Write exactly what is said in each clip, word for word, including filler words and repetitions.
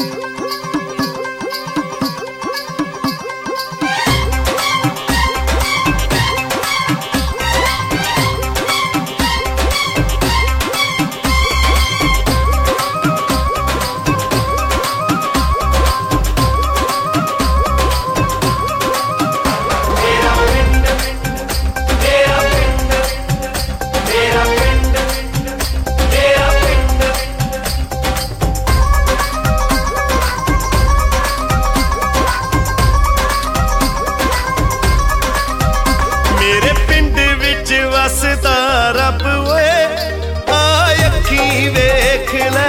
वसदा रब ओए आ अखी वेख लै,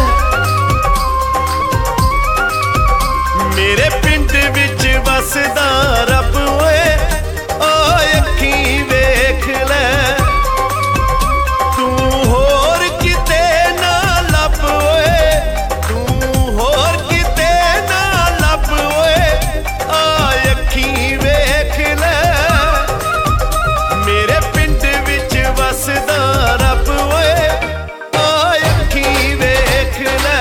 मेरे पिंड विच वसदा रब ओए आ अखी वेख लै। तू होर किते ना लब ओए, तू होर किते ना लब ओए आ अखी वेख लै। मेरे वसदा रब ओए आ अखी वेख लै,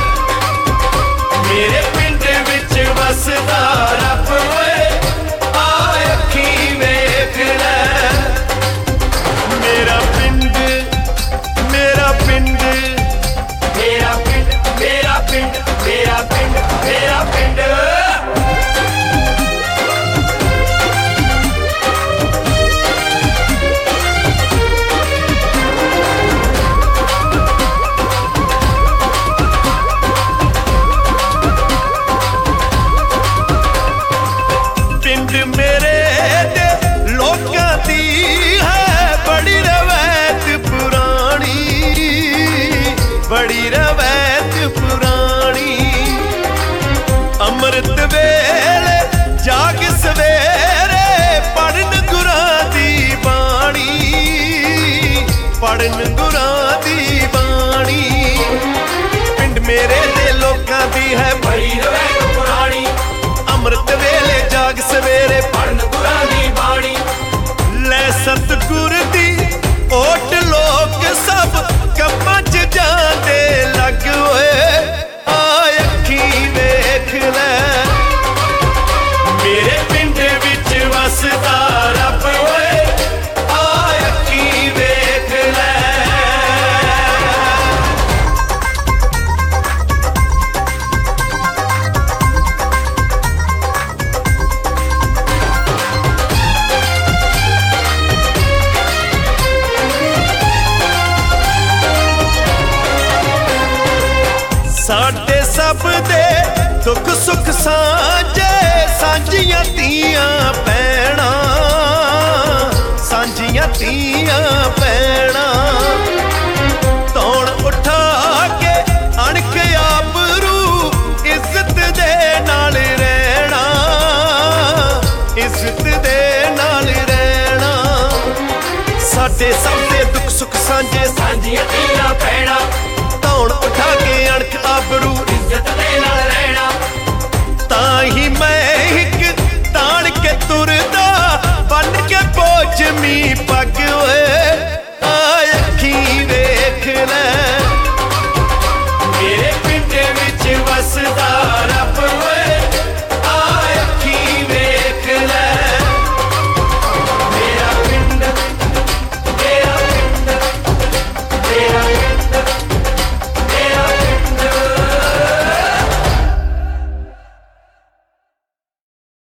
मेरे पिंड विच वसदा रब ओए आ अखी वेख लै। मेरा पिंड मेरा पिंड मेरा पिंड मेरा पिंड मेरा पिंड मेरा पिंड मेरे दे लोकां दी है बड़ी रवैत पुरानी, बड़ी रवैत पुरानी। अमृत वेले जाग सवेरे पढ़न गुरां दी बाणी, पढ़न गुरां दी बाणी। पिंड मेरे दे लोकां दी है बड़ी रवैत पुरानी, अमृत वेले जाग सवेरे पढ़न गुरां दी बाणी। लै सतगुर दी ओट लोक सब कम्मां च जांदे लग ओए आ अखी वेख लै। मेरे पिंड विच वसदा रब ओए आ अखी वेख लै। साडे सब दे दुख सुख सांझे, सांझियां तियां भैणां, सांझियां तियां भैणां। तौण उठा के अणख आबरू इज्जत दे नाल रहना, इज्जत दे नाल रहना। साडे सब दे दुख सुख सांझे, सांझियां तियां भैणां। तौण उठा के अणख आबरू इज्जत दे नाल रहना। ताही मैं हिक ताण के तुरदा बन के पोचमी पग ओए